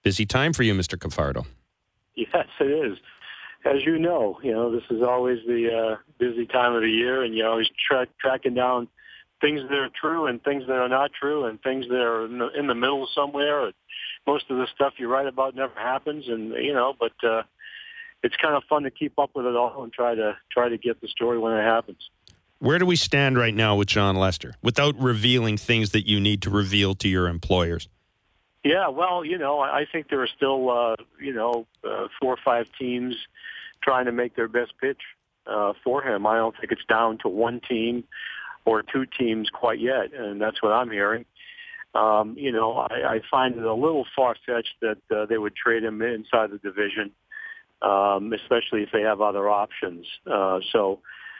Busy time for you, Mr. Cafardo. Yes, it is. As you know, this is always the busy time of the year, and you're always tracking down things that are true and things that are not true and things that are in the middle somewhere. And most of the stuff you write about never happens, and but it's kind of fun to keep up with it all and try to get the story when it happens. Where do we stand right now with Jon Lester, without revealing things that you need to reveal to your employers? Yeah, well, I think there are still, 4 or 5 teams trying to make their best pitch for him. I don't think it's down to one team or 2 teams quite yet, and that's what I'm hearing. I find it a little far-fetched that they would trade him inside the division, especially if they have other options. But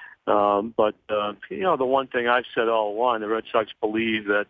the one thing I've said all along, the Red Sox believe that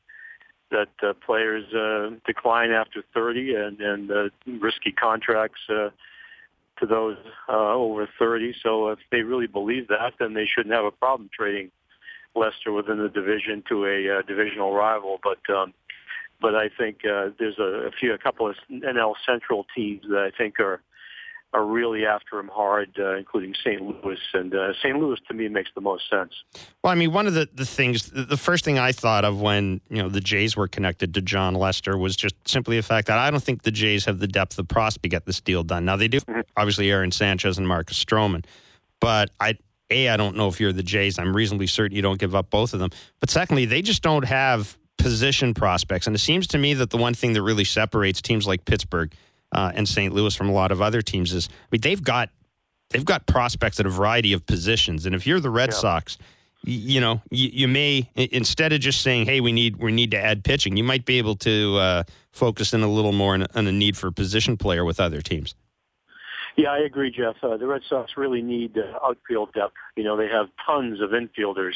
players decline after 30 and risky contracts to those over 30. So if they really believe that, then they shouldn't have a problem trading Lester within the division to a divisional rival. But I think there's a couple of NL Central teams that I think are really after him hard, including St. Louis. And St. Louis, to me, makes the most sense. Well, I mean, one of the things, the first thing I thought of when, the Jays were connected to Jon Lester was just simply the fact that I don't think the Jays have the depth of prospect to get this deal done. Now, they do, obviously, Aaron Sanchez and Marcus Stroman. But I don't know if you're the Jays. I'm reasonably certain you don't give up both of them. But secondly, they just don't have position prospects. And it seems to me that the one thing that really separates teams like Pittsburgh and St. Louis from a lot of other teams is, they've got prospects at a variety of positions. And if you're the Red Sox, you may, instead of just saying, hey, we need to add pitching, you might be able to focus in a little more on a need for a position player with other teams. Yeah, I agree, Jeff. The Red Sox really need outfield depth. They have tons of infielders,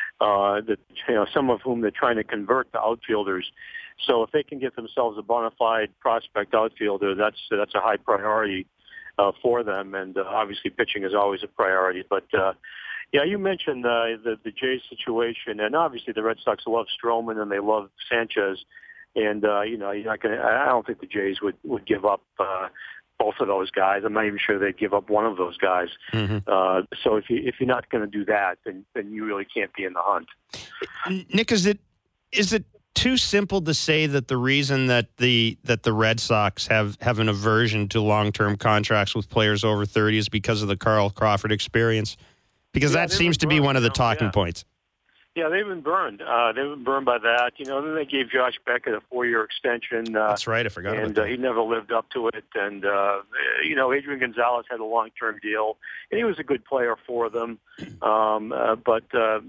some of whom they're trying to convert to outfielders. So if they can get themselves a bona fide prospect outfielder, that's a high priority for them. And obviously, pitching is always a priority. But you mentioned the Jays situation, and obviously the Red Sox love Stroman and they love Sanchez. And you're not going. I don't think the Jays would give up both of those guys. I'm not even sure they'd give up one of those guys. Mm-hmm. So if you're not going to do that, then you really can't be in the hunt. Nick, is it too simple to say that the reason that the Red Sox have an aversion to long-term contracts with players over 30 is because of the Carl Crawford experience? Because that seems to be one of the talking points. Yeah, they've been burned. They've been burned by that. Then they gave Josh Beckett a 4-year extension. That's right. I forgot about that. And he never lived up to it. And, Adrian Gonzalez had a long-term deal, and he was a good player for them. But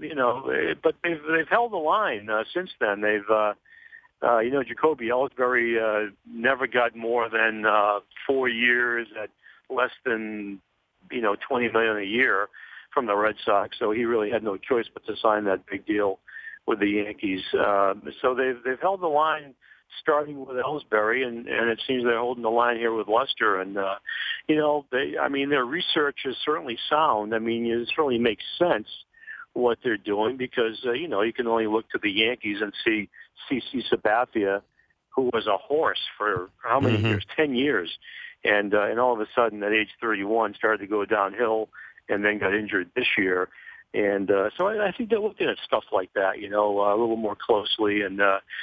they've held the line since then. They've, Jacoby Ellsbury never got more than 4 years at less than, $20 million a year from the Red Sox, so he really had no choice but to sign that big deal with the Yankees. So they've held the line starting with Ellsbury, and it seems they're holding the line here with Lester. And their research is certainly sound. It certainly makes sense what they're doing because you can only look to the Yankees and see CC Sabathia, who was a horse for how many years? 10 years, and all of a sudden at age 31 started to go downhill. And then got injured this year. And so I think they're looking at stuff like that, a little more closely. And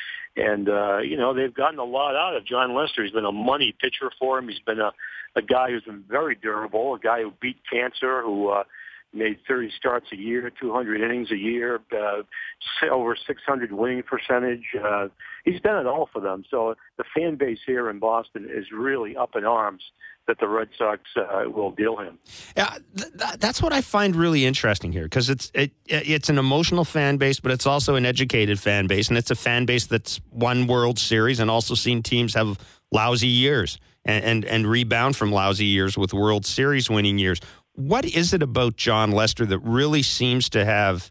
they've gotten a lot out of Jon Lester. He's been a money pitcher for him. He's been a guy who's been very durable, a guy who beat cancer, who made 30 starts a year, 200 innings a year, over 600 winning percentage. He's done it all for them. So the fan base here in Boston is really up in arms that the Red Sox will deal him. Yeah, that's what I find really interesting here because it's an emotional fan base, but it's also an educated fan base, and it's a fan base that's won World Series and also seen teams have lousy years and rebound from lousy years with World Series winning years. What is it about Jon Lester that really seems to have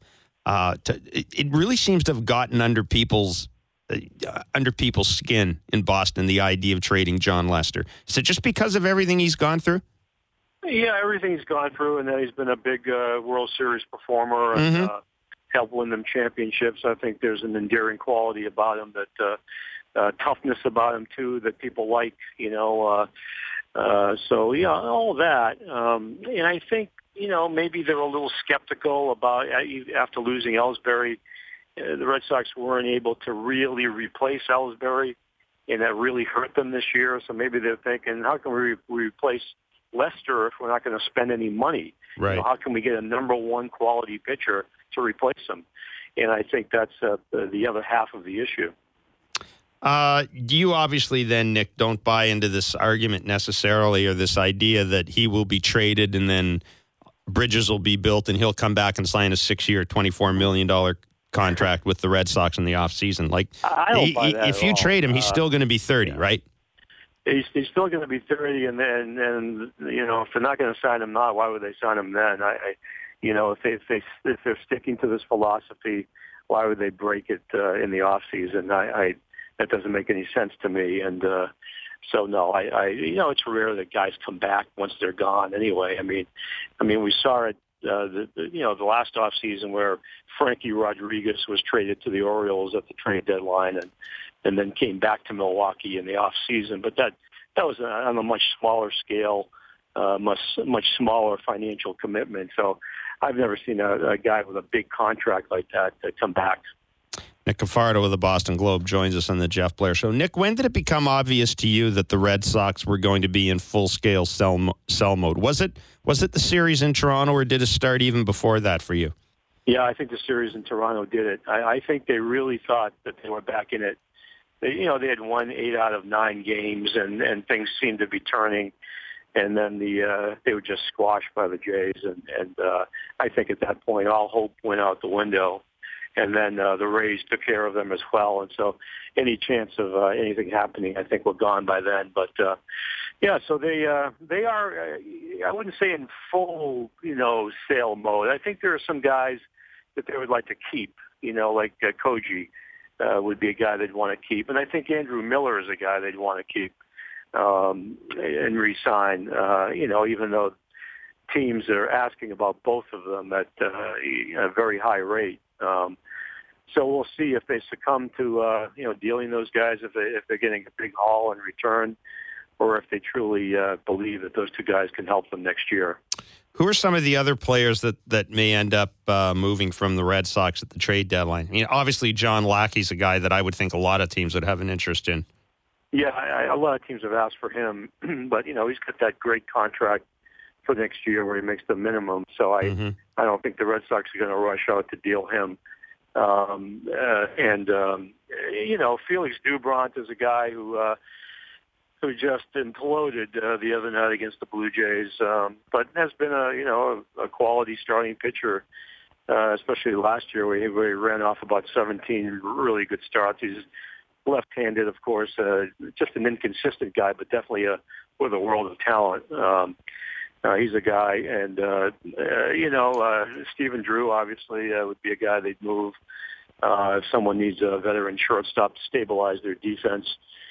it really seems to have gotten under people's skin in Boston, the idea of trading Jon Lester? Is it just because of everything he's gone through? Yeah, everything he's gone through, and that he's been a big World Series performer and helped win them championships. I think there's an endearing quality about him that toughness about him too that people like. So yeah, all that. And I think maybe they're a little skeptical about after losing Ellsbury. The Red Sox weren't able to really replace Ellsbury, and that really hurt them this year. So maybe they're thinking, how can we replace Lester if we're not going to spend any money? Right. How can we get a number one quality pitcher to replace him? And I think that's the other half of the issue. You obviously then, Nick, don't buy into this argument necessarily, or this idea that he will be traded and then bridges will be built and he'll come back and sign a 6-year, $24 million contract with the Red Sox in the offseason. Like, I don't buy that if you trade him, he's still going to be 30, right? He's still going to be 30, and if they're not going to sign him now, why would they sign him then? If they're sticking to this philosophy, why would they break it in the off season? That doesn't make any sense to me. And so no, it's rare that guys come back once they're gone. Anyway, I mean, we saw it. The last off season where Frankie Rodriguez was traded to the Orioles at the trade deadline, and then came back to Milwaukee in the off season. But that was on a much smaller scale, much smaller financial commitment. So I've never seen a guy with a big contract like that come back. Nick Cafardo of the Boston Globe joins us on the Jeff Blair Show. Nick, when did it become obvious to you that the Red Sox were going to be in full-scale sell mode? Was it the series in Toronto, or did it start even before that for you? Yeah, I think the series in Toronto did it. I think they really thought that they were back in it. They had won 8 out of 9 games, and things seemed to be turning. And then they were just squashed by the Jays, and I think at that point all hope went out the window. And then the Rays took care of them as well. And so any chance of anything happening, I think, were gone by then. But, so they are, I wouldn't say in full, sale mode. I think there are some guys that they would like to keep, like Koji would be a guy they'd want to keep. And I think Andrew Miller is a guy they'd want to keep and re-sign, even though teams are asking about both of them at a very high rate. So we'll see if they succumb to dealing those guys, if they're getting a big haul in return, or if they truly believe that those two guys can help them next year. Who are some of the other players that may end up moving from the Red Sox at the trade deadline? Obviously John Lackey's a guy that I would think a lot of teams would have an interest in. Yeah, a lot of teams have asked for him, but he's got that great contract for next year where he makes the minimum. So I don't think the Red Sox are going to rush out to deal him. Felix Doubront is a guy who just imploded the other night against the Blue Jays, but has been a quality starting pitcher, especially last year where he ran off about 17 really good starts. He's left-handed, of course, just an inconsistent guy, but definitely with a world of talent. He's a guy, and Stephen Drew obviously would be a guy they'd move if someone needs a veteran shortstop to stabilize their defense.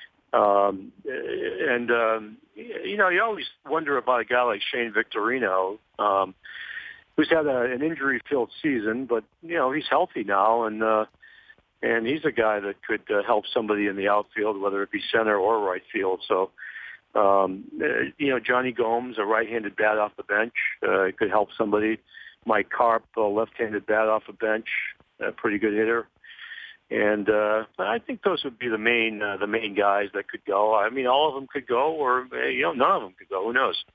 You always wonder about a guy like Shane Victorino, who's had an injury-filled season, but he's healthy now, and he's a guy that could help somebody in the outfield, whether it be center or right field. So. Johnny Gomes, a right-handed bat off the bench, could help somebody. Mike Karp, a left-handed bat off the bench, a pretty good hitter. And I think those would be the main guys that could go. I mean, all of them could go, or none of them could go. Who knows?